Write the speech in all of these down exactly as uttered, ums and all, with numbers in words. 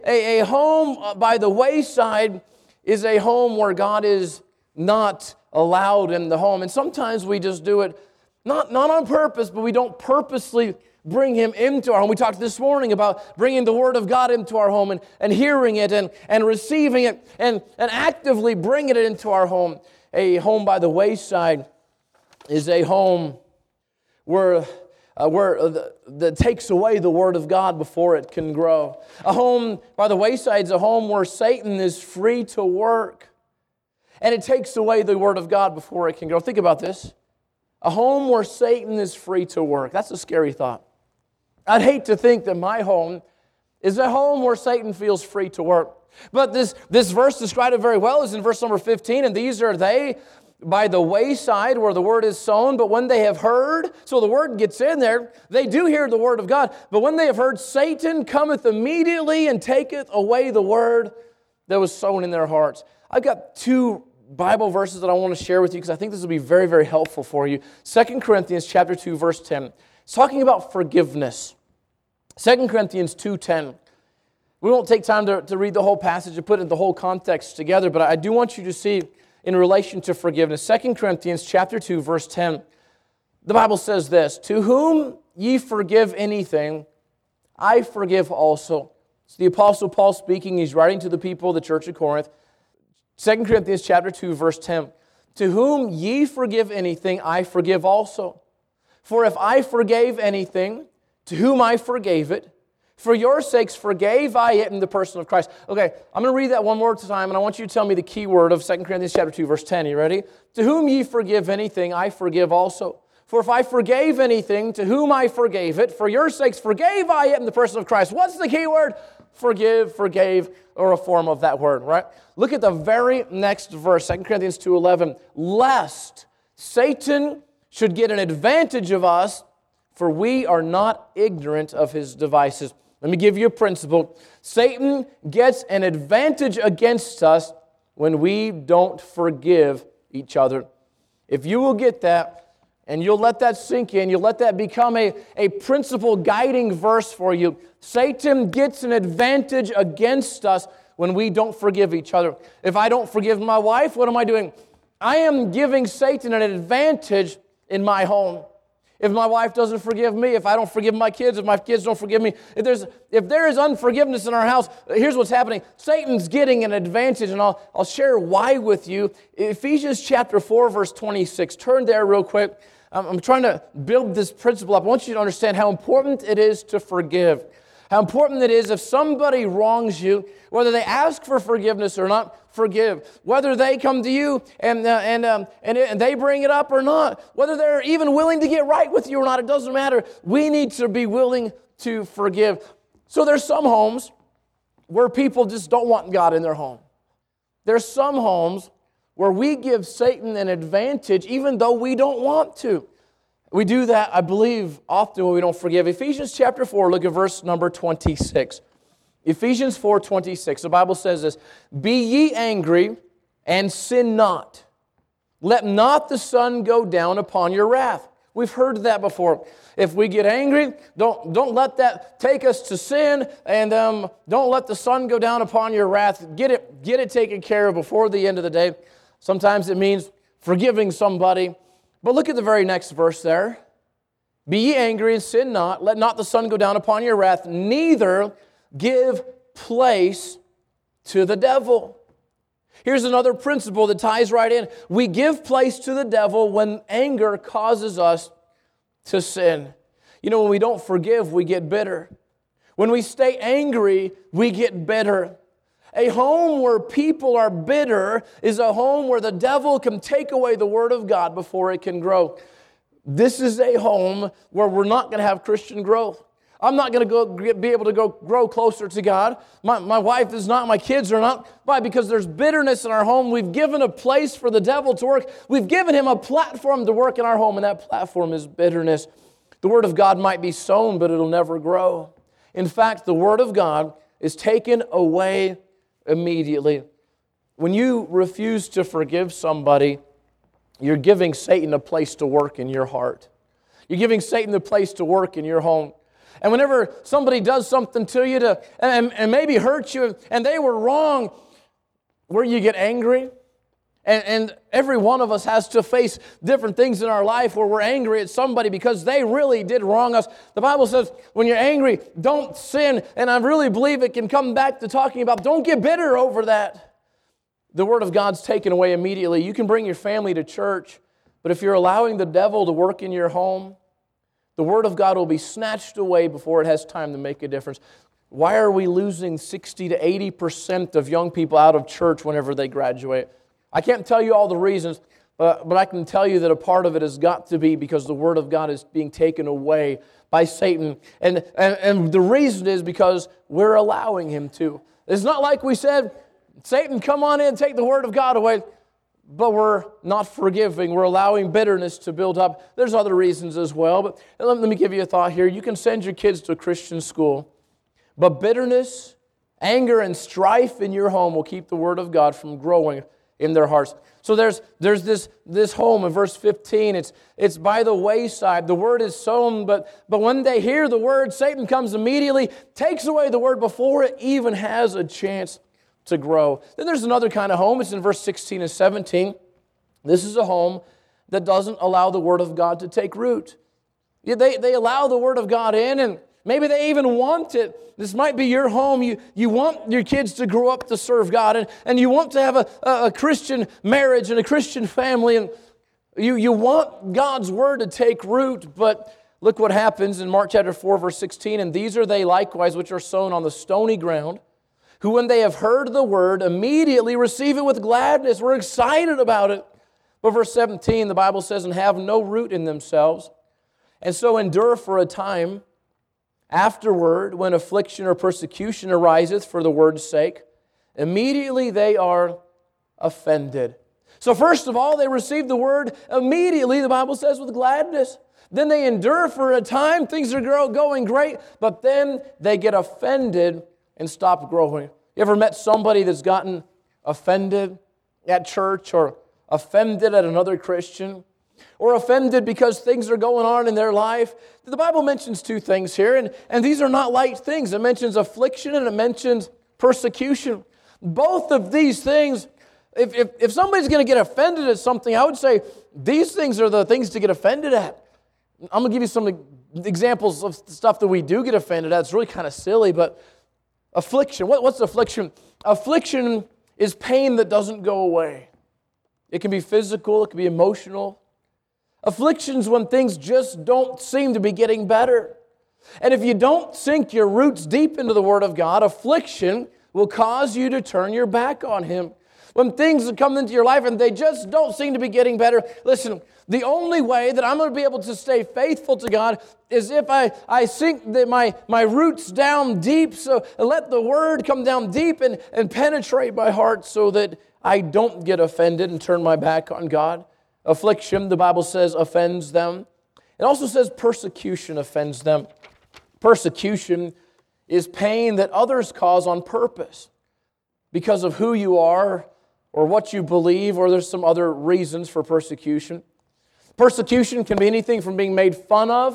A, a home by the wayside is a home where God is not allowed in the home. And sometimes we just do it not, not on purpose, but we don't purposely bring Him into our home. We talked this morning about bringing the Word of God into our home and, and hearing it and, and receiving it and, and actively bringing it into our home. A home by the wayside is a home where Uh, where uh, the, that takes away the Word of God before it can grow. A home by the wayside is a home where Satan is free to work, and it takes away the Word of God before it can grow. Think about this. A home where Satan is free to work. That's a scary thought. I'd hate to think that my home is a home where Satan feels free to work. But this, this verse described it very well. It's in verse number fifteen, and these are they by the wayside where the word is sown, but when they have heard, so the word gets in there, they do hear the word of God, but when they have heard, Satan cometh immediately and taketh away the word that was sown in their hearts. I've got two Bible verses that I want to share with you because I think this will be very, very helpful for you. Second Corinthians chapter two, verse ten. It's talking about forgiveness. Second Corinthians two ten. We won't take time to, to read the whole passage and put it in the whole context together, but I do want you to see in relation to forgiveness. Second Corinthians chapter two, verse ten. The Bible says this, "To whom ye forgive anything, I forgive also." It's the Apostle Paul speaking. He's writing to the people of the church of Corinth. Second Corinthians chapter two, verse ten. "To whom ye forgive anything, I forgive also. For if I forgave anything, to whom I forgave it, for your sakes forgave I it in the person of Christ." Okay, I'm going to read that one more time, and I want you to tell me the key word of Second Corinthians chapter two, verse ten. You ready? "To whom ye forgive anything, I forgive also. For if I forgave anything, to whom I forgave it, for your sakes forgave I it in the person of Christ." What's the key word? Forgive, forgave, or a form of that word, right? Look at the very next verse, Second Corinthians two eleven. "Lest Satan should get an advantage of us, for we are not ignorant of his devices." Let me give you a principle. Satan gets an advantage against us when we don't forgive each other. If you will get that, and you'll let that sink in, you'll let that become a, a principle guiding verse for you. Satan gets an advantage against us when we don't forgive each other. If I don't forgive my wife, what am I doing? I am giving Satan an advantage in my home. If my wife doesn't forgive me, if I don't forgive my kids, if my kids don't forgive me, if there's if there is unforgiveness in our house, here's what's happening. Satan's getting an advantage, and I'll, I'll share why with you. Ephesians chapter four, verse twenty-six. Turn there real quick. I'm, I'm trying to build this principle up. I want you to understand how important it is to forgive. How important it is if somebody wrongs you, whether they ask for forgiveness or not, forgive. Whether they come to you and uh, and um, and, it, and they bring it up or not, whether they're even willing to get right with you or not, it doesn't matter. We need to be willing to forgive. So there's some homes where people just don't want God in their home. There's some homes where we give Satan an advantage even though we don't want to. We do that, I believe, often when we don't forgive. Ephesians chapter four, look at verse number twenty-six. Ephesians four twenty-six, the Bible says this, "Be ye angry, and sin not. Let not the sun go down upon your wrath." We've heard that before. If we get angry, don't, don't let that take us to sin, and um, don't let the sun go down upon your wrath. Get it, get it taken care of before the end of the day. Sometimes it means forgiving somebody. But look at the very next verse there. "Be ye angry and sin not. Let not the sun go down upon your wrath. Neither give place to the devil." Here's another principle that ties right in. We give place to the devil when anger causes us to sin. You know, when we don't forgive, we get bitter. When we stay angry, we get bitter. A home where people are bitter is a home where the devil can take away the Word of God before it can grow. This is a home where we're not going to have Christian growth. I'm not going to go be able to go grow closer to God. My, my wife is not. My kids are not. Why? Because there's bitterness in our home. We've given a place for the devil to work. We've given him a platform to work in our home, and that platform is bitterness. The Word of God might be sown, but it'll never grow. In fact, the Word of God is taken away immediately. When you refuse to forgive somebody, you're giving Satan a place to work in your heart. You're giving Satan a place to work in your home. And whenever somebody does something to you to and, and maybe hurt you, and they were wrong, where you get angry. And, and every one of us has to face different things in our life where we're angry at somebody because they really did wrong us. The Bible says when you're angry, don't sin. And I really believe it can come back to talking about don't get bitter over that. The Word of God's taken away immediately. You can bring your family to church, but if you're allowing the devil to work in your home, the Word of God will be snatched away before it has time to make a difference. Why are we losing sixty to eighty percent of young people out of church whenever they graduate? I can't tell you all the reasons, but, but I can tell you that a part of it has got to be because the Word of God is being taken away by Satan. And, and, and the reason is because we're allowing him to. It's not like we said, Satan, come on in, take the Word of God away. But we're not forgiving. We're allowing bitterness to build up. There's other reasons as well. But let, let me give you a thought here. You can send your kids to a Christian school, but bitterness, anger, and strife in your home will keep the Word of God from growing in their hearts. So there's there's this this home in verse fifteen. It's it's by the wayside. The word is sown, but but when they hear the word, Satan comes immediately, takes away the word before it even has a chance to grow. Then there's another kind of home. It's in verse sixteen and seventeen. This is a home that doesn't allow the word of God to take root. They they allow the word of God in, and maybe they even want it. This might be your home. You, you want your kids to grow up to serve God, and, and you want to have a, a, a Christian marriage and a Christian family, and you, you want God's Word to take root, but look what happens in Mark chapter four, verse sixteen, and these are they likewise which are sown on the stony ground, who when they have heard the Word, immediately receive it with gladness. We're excited about it. But verse seventeen, the Bible says, and have no root in themselves, and so endure for a time. Afterward, when affliction or persecution ariseth for the word's sake, immediately they are offended. So first of all, they receive the word immediately, the Bible says, with gladness. Then they endure for a time. Things are going great, but then they get offended and stop growing. You ever met somebody that's gotten offended at church or offended at another Christian? Or offended because things are going on in their life? The Bible mentions two things here, and, and these are not light things. It mentions affliction and it mentions persecution. Both of these things, if, if, if somebody's going to get offended at something, I would say these things are the things to get offended at. I'm going to give you some examples of stuff that we do get offended at. It's really kind of silly, but affliction. What, what's affliction? Affliction is pain that doesn't go away. It can be physical, it can be emotional. Afflictions when things just don't seem to be getting better. And if you don't sink your roots deep into the Word of God, affliction will cause you to turn your back on Him. When things come into your life and they just don't seem to be getting better, listen, the only way that I'm going to be able to stay faithful to God is if I, I sink the, my, my roots down deep, so let the Word come down deep and, and penetrate my heart so that I don't get offended and turn my back on God. Affliction, the Bible says, offends them. It also says persecution offends them. Persecution is pain that others cause on purpose because of who you are or what you believe, or there's some other reasons for persecution. Persecution can be anything from being made fun of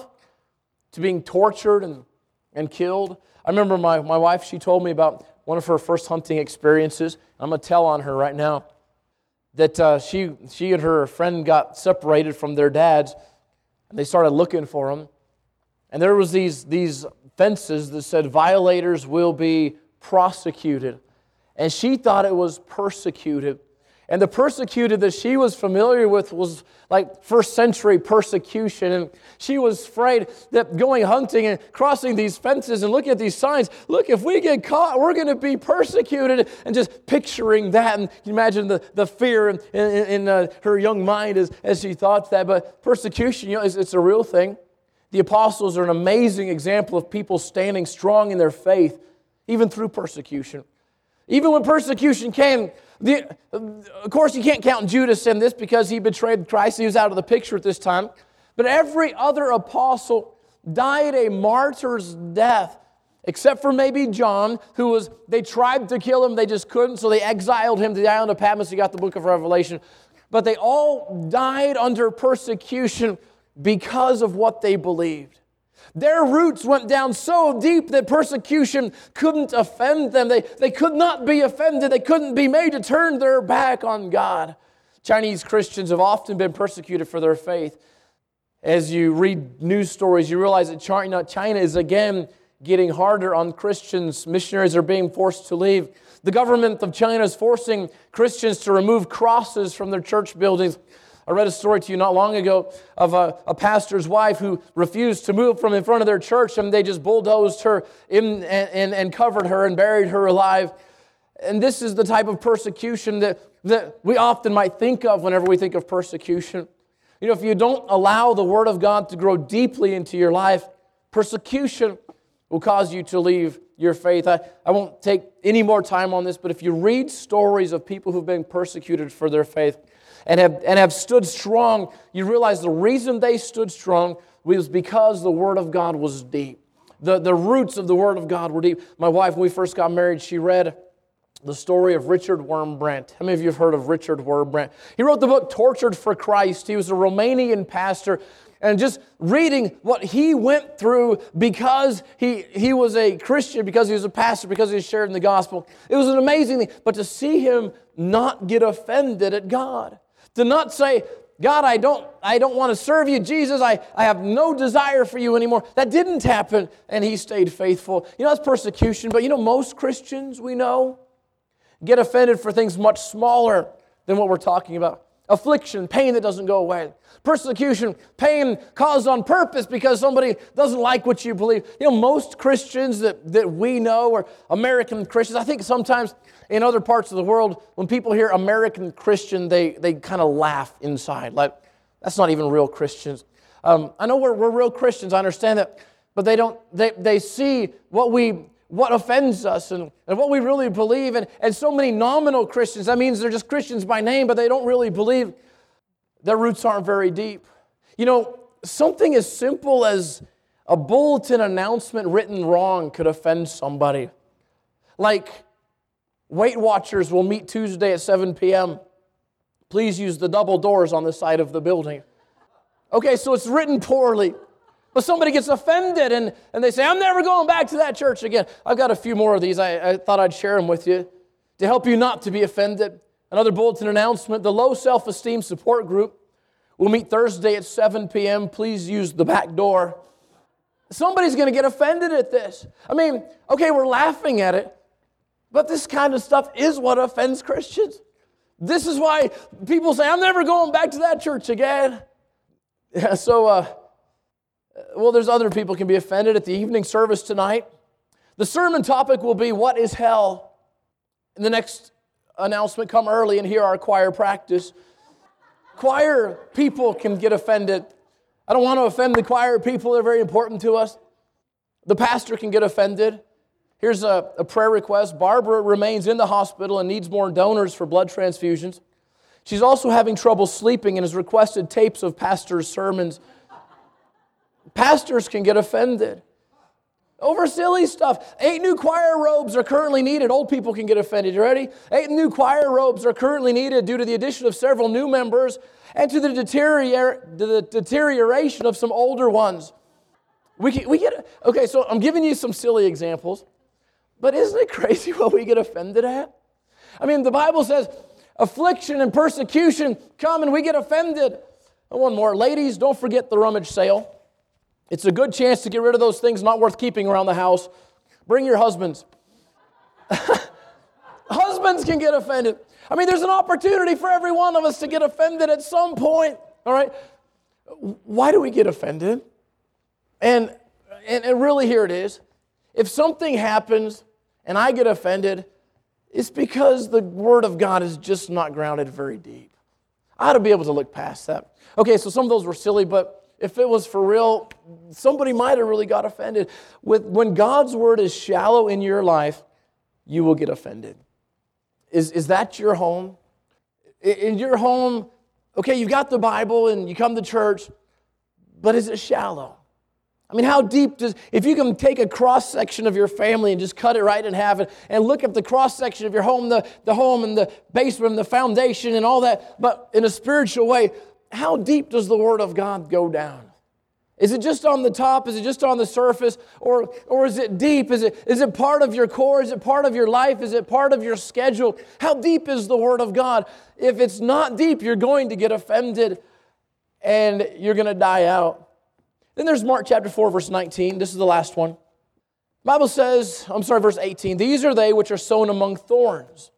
to being tortured and, and killed. I remember my, my wife, she told me about one of her first hunting experiences. I'm going to tell on her right now. That uh, she she and her friend got separated from their dads, and they started looking for them. And there was these, these fences that said, violators will be prosecuted. And she thought it was persecuted. And the persecuted that she was familiar with was like first century persecution. And she was afraid that going hunting and crossing these fences and looking at these signs, look, if we get caught, we're going to be persecuted. And just picturing that. And you imagine the, the fear in, in, in uh, her young mind as, as she thought that. But persecution, you know, it's, it's a real thing. The apostles are an amazing example of people standing strong in their faith, even through persecution. Even when persecution came, the, of course you can't count Judas in this because he betrayed Christ. He was out of the picture at this time. But every other apostle died a martyr's death, except for maybe John, who was, they tried to kill him, they just couldn't, so they exiled him to the island of Patmos. He got the book of Revelation. But they all died under persecution because of what they believed. Their roots went down so deep that persecution couldn't offend them. They, they could not be offended. They couldn't be made to turn their back on God. Chinese Christians have often been persecuted for their faith. As you read news stories, you realize that China, China is again getting harder on Christians. Missionaries are being forced to leave. The government of China is forcing Christians to remove crosses from their church buildings. I read a story to you not long ago of a, a pastor's wife who refused to move from in front of their church, and they just bulldozed her in and, and, and covered her and buried her alive. And this is the type of persecution that, that we often might think of whenever we think of persecution. You know, if you don't allow the Word of God to grow deeply into your life, persecution will cause you to leave your faith. I, I won't take any more time on this, but if you read stories of people who've been persecuted for their faith and have, and have stood strong, you realize the reason they stood strong was because the Word of God was deep. The, the roots of the Word of God were deep. My wife, when we first got married, she read the story of Richard Wurmbrand. How many of you have heard of Richard Wurmbrand? He wrote the book Tortured for Christ. He was a Romanian pastor. And just reading what he went through because he, he was a Christian, because he was a pastor, because he was sharing the gospel, it was an amazing thing. But to see him not get offended at God, to not say, God, I don't, I don't want to serve you. Jesus, I, I have no desire for you anymore. That didn't happen, and he stayed faithful. You know, that's persecution, but you know, most Christians we know get offended for things much smaller than what we're talking about. Affliction, pain that doesn't go away. Persecution, pain caused on purpose because somebody doesn't like what you believe. You know, most Christians that, that we know are American Christians. I think sometimes in other parts of the world, when people hear American Christian, they, they kind of laugh inside. Like, that's not even real Christians. Um, I know we're, we're real Christians, I understand that, but they don't, they, they see what we what offends us and, and what we really believe. And, and so many nominal Christians, that means they're just Christians by name, but they don't really believe. Their roots aren't very deep. You know, something as simple as a bulletin announcement written wrong could offend somebody. Like, Weight Watchers will meet Tuesday at seven p.m. Please use the double doors on the side of the building. Okay, so it's written poorly. But somebody gets offended and, and they say, I'm never going back to that church again. I've got a few more of these. I, I thought I'd share them with you to help you not to be offended. Another bulletin announcement, the Low Self-Esteem Support Group will meet Thursday at seven p.m. Please use the back door. Somebody's going to get offended at this. I mean, okay, we're laughing at it, but this kind of stuff is what offends Christians. This is why people say, I'm never going back to that church again. Yeah, so, uh, well, there's other people can be offended at the evening service tonight. The sermon topic will be, what is hell? In the next announcement, come early and hear our choir practice. Choir people can get offended. I don't want to offend the choir people. They're very important to us. The pastor can get offended. Here's a, a prayer request. Barbara remains in the hospital and needs more donors for blood transfusions. She's also having trouble sleeping and has requested tapes of pastor's sermons. Pastors can get offended over silly stuff. Eight new choir robes are currently needed. Old people can get offended. You ready? Eight new choir robes are currently needed due to the addition of several new members and to the, deterior- the deterioration of some older ones. We, can, we get okay, so I'm giving you some silly examples, but isn't it crazy what we get offended at? I mean, the Bible says affliction and persecution come and we get offended. And one more. Ladies, don't forget the rummage sale. It's a good chance to get rid of those things not worth keeping around the house. Bring your husbands. Husbands can get offended. I mean, there's an opportunity for every one of us to get offended at some point. All right? Why do we get offended? And, and, and really, here it is. If something happens and I get offended, it's because the Word of God is just not grounded very deep. I ought to be able to look past that. Okay, so some of those were silly, but if it was for real, somebody might have really got offended. With, when God's Word is shallow in your life, you will get offended. Is, is that your home? In your home, okay, you've got the Bible and you come to church, but is it shallow? I mean, how deep does, if you can take a cross-section of your family and just cut it right in half and, and look at the cross-section of your home, the, the home and the basement and the foundation and all that, but in a spiritual way, how deep does the Word of God go down? Is it just on the top? Is it just on the surface? Or, or is it deep? Is it, is it part of your core? Is it part of your life? Is it part of your schedule? How deep is the Word of God? If it's not deep, you're going to get offended and you're going to die out. Then there's Mark chapter four, verse nineteen. This is the last one. The Bible says, I'm sorry, verse eighteen. These are they which are sown among thorns,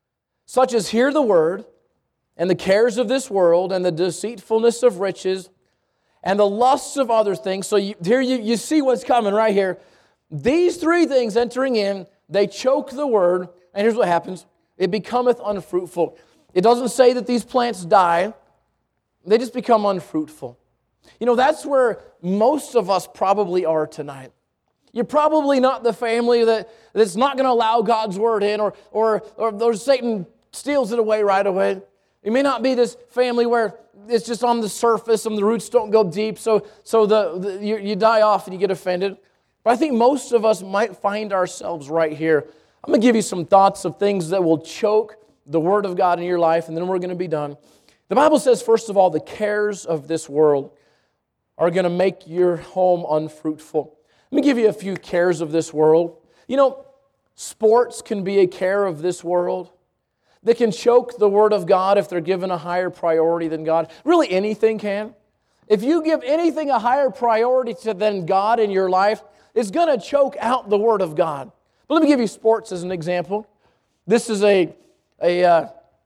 such as hear the word, and the cares of this world, and the deceitfulness of riches, and the lusts of other things. So you, here you, you see what's coming right here. These three things entering in, they choke the word, and here's what happens. It becometh unfruitful. It doesn't say that these plants die. They just become unfruitful. You know, that's where most of us probably are tonight. You're probably not the family that, that's not going to allow God's word in, or, or, or, or Satan steals it away right away. You may not be this family where it's just on the surface and the roots don't go deep, so, so the, the you, you die off and you get offended. But I think most of us might find ourselves right here. I'm going to give you some thoughts of things that will choke the Word of God in your life, and then we're going to be done. The Bible says, first of all, the cares of this world are going to make your home unfruitful. Let me give you a few cares of this world. You know, sports can be a care of this world. They can choke the Word of God if they're given a higher priority than God. Really, anything can. If you give anything a higher priority to than God in your life, it's going to choke out the Word of God. But let me give you sports as an example. This is a, a uh,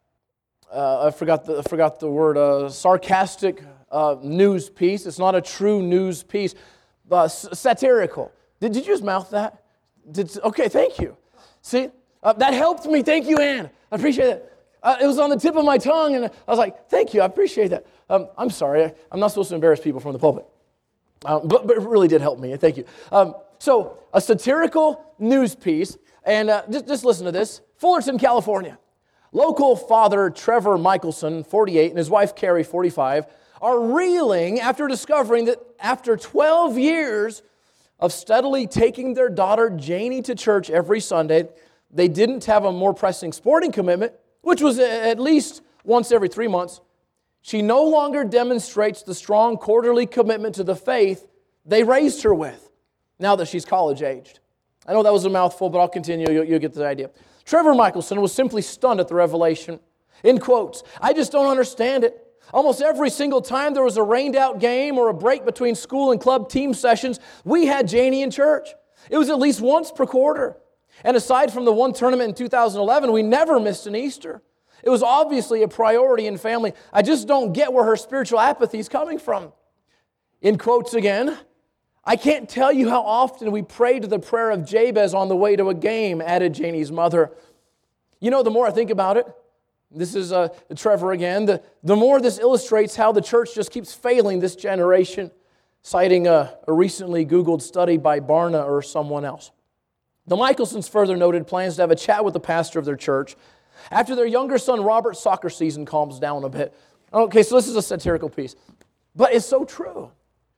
uh, I forgot the, I forgot the word, uh, sarcastic uh, news piece. It's not a true news piece, uh, satirical. Did, did you just mouth that? Did, okay, thank you. See, uh, that helped me. Thank you, Ann. I appreciate it. Uh, it was on the tip of my tongue, and I was like, thank you, I appreciate that. Um, I'm sorry, I'm not supposed to embarrass people from the pulpit. Um, but, but it really did help me, thank you. Um, so, a satirical news piece, and uh, just, just listen to this. Fullerton, California. Local father Trevor Michelson, forty-eight, and his wife Carrie, forty-five, are reeling after discovering that after twelve years of steadily taking their daughter Janie to church every Sunday, they didn't have a more pressing sporting commitment, which was at least once every three months. She no longer demonstrates the strong quarterly commitment to the faith they raised her with, now that she's college-aged. I know that was a mouthful, but I'll continue. You'll, you'll get the idea. Trevor Michelson was simply stunned at the revelation. In quotes, I just don't understand it. Almost every single time there was a rained-out game or a break between school and club team sessions, we had Janie in church. It was at least once per quarter. And aside from the one tournament in two thousand eleven, we never missed an Easter. It was obviously a priority in family. I just don't get where her spiritual apathy is coming from. In quotes again, I can't tell you how often we prayed the prayer of Jabez on the way to a game, added Janie's mother. You know, the more I think about it, this is uh, Trevor again, the, the more this illustrates how the church just keeps failing this generation, citing a, a recently Googled study by Barna or someone else. The Michelsons further noted plans to have a chat with the pastor of their church after their younger son Robert's soccer season calms down a bit. Okay, so this is a satirical piece, but it's so true.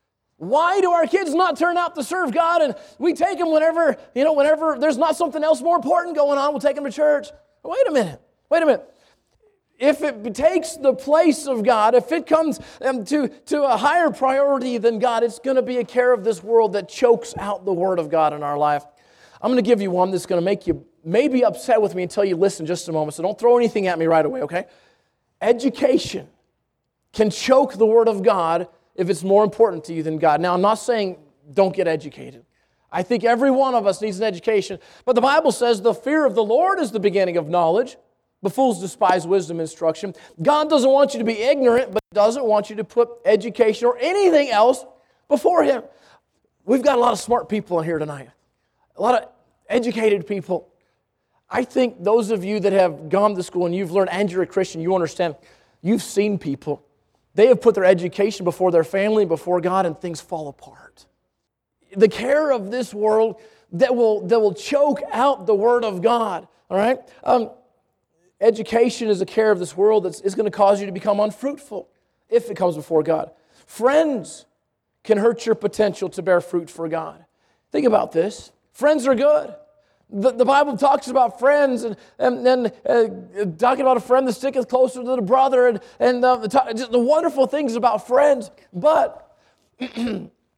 Why do our kids not turn out to serve God, and we take them whenever, you know, whenever there's not something else more important going on, we'll take them to church? Wait a minute, wait a minute. If it takes the place of God, if it comes um, to, to a higher priority than God, it's going to be a care of this world that chokes out the Word of God in our life. I'm going to give you one that's going to make you maybe upset with me until you listen just a moment, so don't throw anything at me right away, okay? Education can choke the Word of God if it's more important to you than God. Now, I'm not saying don't get educated. I think every one of us needs an education. But the Bible says the fear of the Lord is the beginning of knowledge. The fools despise wisdom and instruction. God doesn't want you to be ignorant, but doesn't want you to put education or anything else before Him. We've got a lot of smart people in here tonight. A lot of educated people. I think those of you that have gone to school and you've learned and you're a Christian, you understand, you've seen people. They have put their education before their family, before God, and things fall apart. The care of this world that will, that will choke out the Word of God, all right? Um, education is a care of this world that is going to cause you to become unfruitful if it comes before God. Friends can hurt your potential to bear fruit for God. Think about this. Friends are good. The, the Bible talks about friends and, and, and uh, talking about a friend that sticketh closer to the brother and, and uh, the, just the wonderful things about friends. But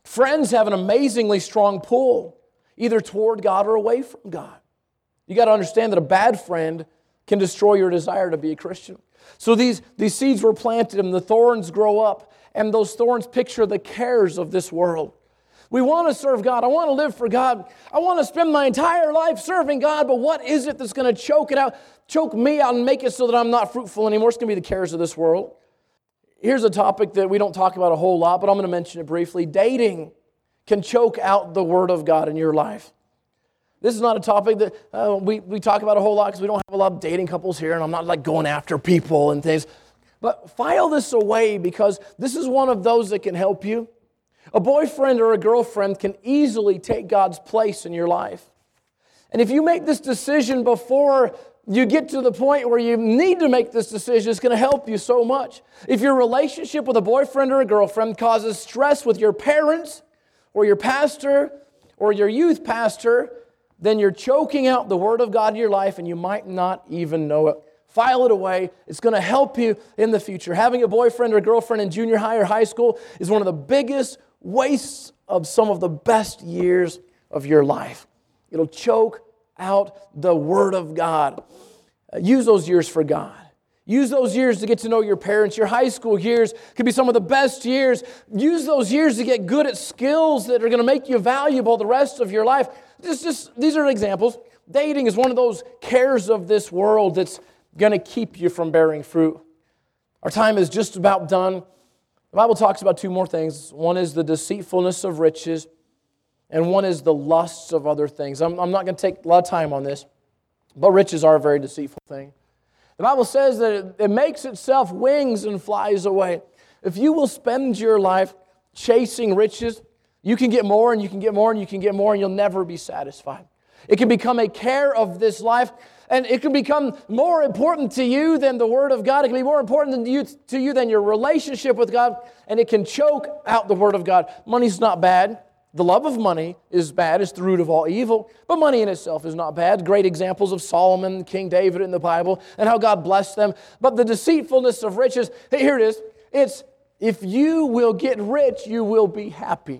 Friends have an amazingly strong pull, either toward God or away from God. You got to understand that a bad friend can destroy your desire to be a Christian. So these, these seeds were planted and the thorns grow up, and those thorns picture the cares of this world. We want to serve God. I want to live for God. I want to spend my entire life serving God, but what is it that's going to choke it out, choke me out and make it so that I'm not fruitful anymore? It's going to be the cares of this world. Here's a topic that we don't talk about a whole lot, but I'm going to mention it briefly. Dating can choke out the Word of God in your life. This is not a topic that uh, we, we talk about a whole lot because we don't have a lot of dating couples here, and I'm not like going after people and things. But file this away because this is one of those that can help you. A boyfriend or a girlfriend can easily take God's place in your life. And if you make this decision before you get to the point where you need to make this decision, it's going to help you so much. If your relationship with a boyfriend or a girlfriend causes stress with your parents or your pastor or your youth pastor, then you're choking out the Word of God in your life and you might not even know it. File it away. It's going to help you in the future. Having a boyfriend or girlfriend in junior high or high school is one of the biggest wastes of some of the best years of your life. It'll choke out the Word of God. Uh, use those years for God. Use those years to get to know your parents. Your high school years could be some of the best years. Use those years to get good at skills that are going to make you valuable the rest of your life. Just, just, these are examples. Dating is one of those cares of this world that's going to keep you from bearing fruit. Our time is just about done. The Bible talks about two more things. One is the deceitfulness of riches, and one is the lusts of other things. I'm, I'm not going to take a lot of time on this, but riches are a very deceitful thing. The Bible says that it, it makes itself wings and flies away. If you will spend your life chasing riches, you can get more and you can get more and you can get more and you'll never be satisfied. It can become a care of this life, and it can become more important to you than the Word of God. It can be more important than you, to you than your relationship with God, and it can choke out the Word of God. Money's not bad. The love of money is bad. It's the root of all evil. But money in itself is not bad. Great examples of Solomon, King David in the Bible, and how God blessed them. But the deceitfulness of riches, hey, here it is. It's, if you will get rich, you will be happy.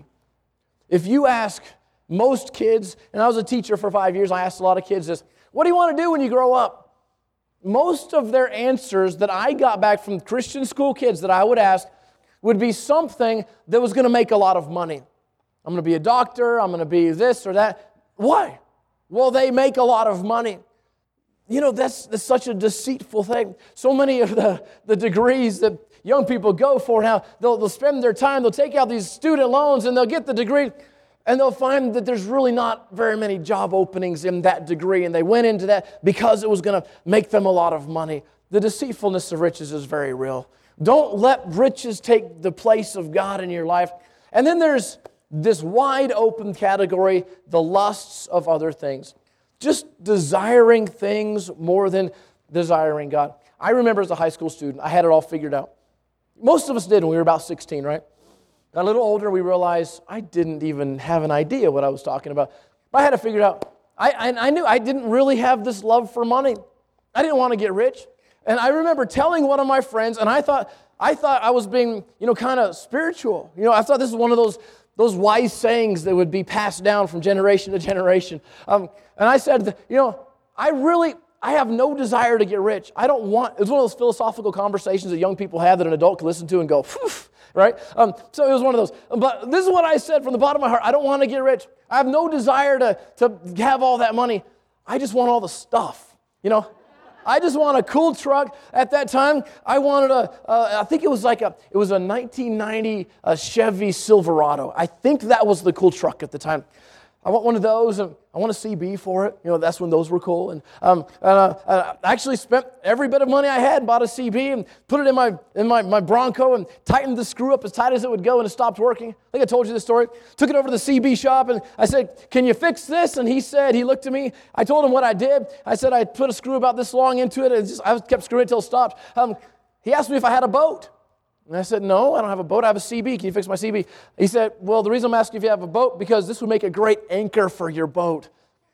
If you ask most kids, and I was a teacher for five years, I asked a lot of kids this, what do you want to do when you grow up? Most of their answers that I got back from Christian school kids that I would ask would be something that was going to make a lot of money. I'm going to be a doctor, I'm going to be this or that. Why? Well, they make a lot of money. You know, that's, that's such a deceitful thing. So many of the, the degrees that young people go for now, they'll, they'll spend their time, they'll take out these student loans and they'll get the degree, and they'll find that there's really not very many job openings in that degree, and they went into that because it was going to make them a lot of money. The deceitfulness of riches is very real. Don't let riches take the place of God in your life. And then there's this wide open category, the lusts of other things. Just desiring things more than desiring God. I remember as a high school student, I had it all figured out. Most of us did when we were about sixteen, right? Got a little older, we realized I didn't even have an idea what I was talking about. But I had to figure it out. I, I, I knew I didn't really have this love for money. I didn't want to get rich. And I remember telling one of my friends, and I thought I thought I was being, you know, kind of spiritual. You know, I thought this was one of those those wise sayings that would be passed down from generation to generation. Um, and I said, you know, I really, I have no desire to get rich. I don't want, it's one of those philosophical conversations that young people have that an adult can listen to and go, phew, right? Um, so it was one of those. But this is what I said from the bottom of my heart. I don't want to get rich. I have no desire to, to have all that money. I just want all the stuff, you know? I just want a cool truck. At that time, I wanted a, uh, I think it was like a, it was a nineteen ninety uh, Chevy Silverado. I think that was the cool truck at the time. I want one of those, and I want a C B for it. You know, that's when those were cool. And um, uh, I actually spent every bit of money I had, bought a C B, and put it in my in my, my Bronco, and tightened the screw up as tight as it would go, and it stopped working. I think I told you this story. Took it over to the C B shop, and I said, "Can you fix this?" And he said, he looked at me. I told him what I did. I said I put a screw about this long into it, and just, I kept screwing it until it stopped. Um, he asked me if I had a boat. And I said, no, I don't have a boat. I have a C B. Can you fix my C B? He said, well, the reason I'm asking if you have a boat, because this would make a great anchor for your boat.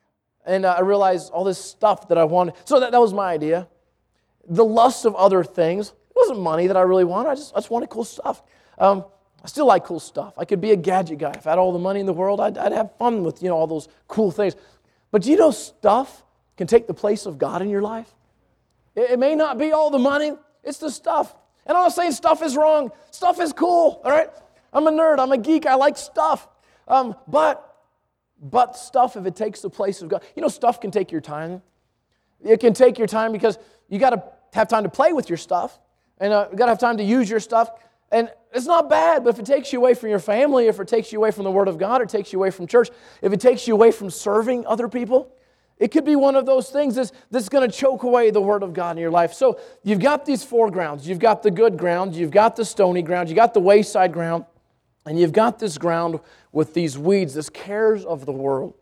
And uh, I realized all this stuff that I wanted. So that, that was my idea. The lust of other things. It wasn't money that I really wanted. I just, I just wanted cool stuff. Um, I still like cool stuff. I could be a gadget guy. If I had all the money in the world, I'd, I'd have fun with, you know, all those cool things. But do you know stuff can take the place of God in your life? It, it may not be all the money. It's the stuff. And I'm not saying stuff is wrong. Stuff is cool, all right? I'm a nerd. I'm a geek. I like stuff. Um, but, but stuff, if it takes the place of God, you know, stuff can take your time. It can take your time because you got to have time to play with your stuff. And uh, you got to have time to use your stuff. And it's not bad, but if it takes you away from your family, if it takes you away from the Word of God, or it takes you away from church, if it takes you away from serving other people, it could be one of those things that's, that's going to choke away the Word of God in your life. So you've got these four grounds. You've got the good ground, you've got the stony ground, you've got the wayside ground, and you've got this ground with these weeds, this cares of the world.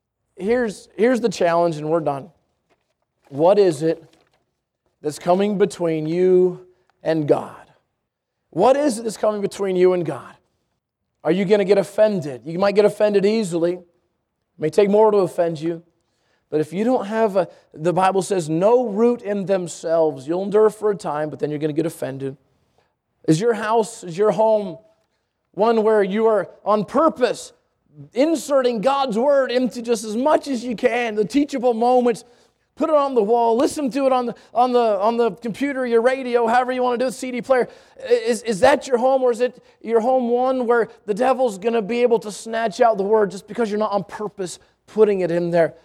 Here's, here's the challenge, and we're done. What is it that's coming between you and God? What is it that's coming between you and God? Are you going to get offended? You might get offended easily. It may take more to offend you. But if you don't have a, the Bible says, no root in themselves, you'll endure for a time, but then you're going to get offended. Is your house, is your home one where you are on purpose inserting God's Word into just as much as you can, the teachable moments? Put it on the wall. Listen to it on the on the on the computer, your radio, however you want to do it, C D player. Is is that your home, or is it your home one where the devil's going to be able to snatch out the Word just because you're not on purpose putting it in there?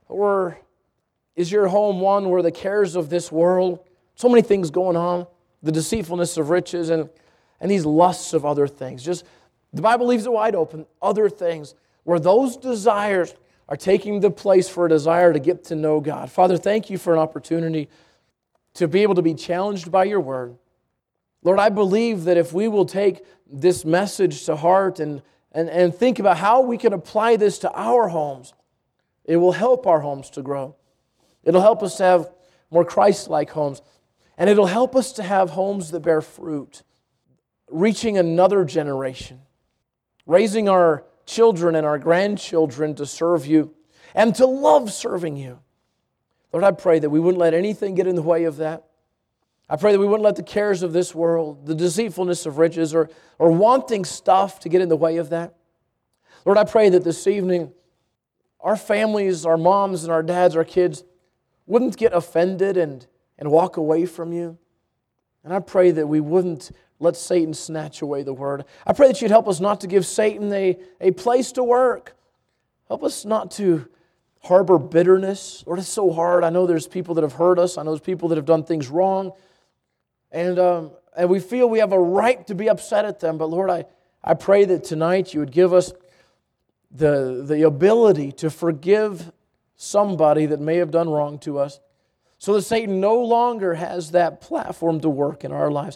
Or is your home one where the cares of this world, so many things going on, the deceitfulness of riches and and these lusts of other things? Just the Bible leaves it wide open. Other things where those desires are taking the place for a desire to get to know God. Father, thank you for an opportunity to be able to be challenged by your Word. Lord, I believe that if we will take this message to heart and, and, and think about how we can apply this to our homes, it will help our homes to grow. It'll help us to have more Christ-like homes. And it'll help us to have homes that bear fruit, reaching another generation, raising our children and our grandchildren to serve you and to love serving you. Lord, I pray that we wouldn't let anything get in the way of that. I pray that we wouldn't let the cares of this world, the deceitfulness of riches, or, or wanting stuff to get in the way of that. Lord, I pray that this evening our families, our moms and our dads, our kids wouldn't get offended and, and walk away from you. And I pray that we wouldn't let Satan snatch away the Word. I pray that you'd help us not to give Satan a, a place to work. Help us not to harbor bitterness. Lord, it's so hard. I know there's people that have hurt us. I know there's people that have done things wrong. And, um, and we feel we have a right to be upset at them. But Lord, I, I pray that tonight you would give us the, the ability to forgive somebody that may have done wrong to us, so that Satan no longer has that platform to work in our lives.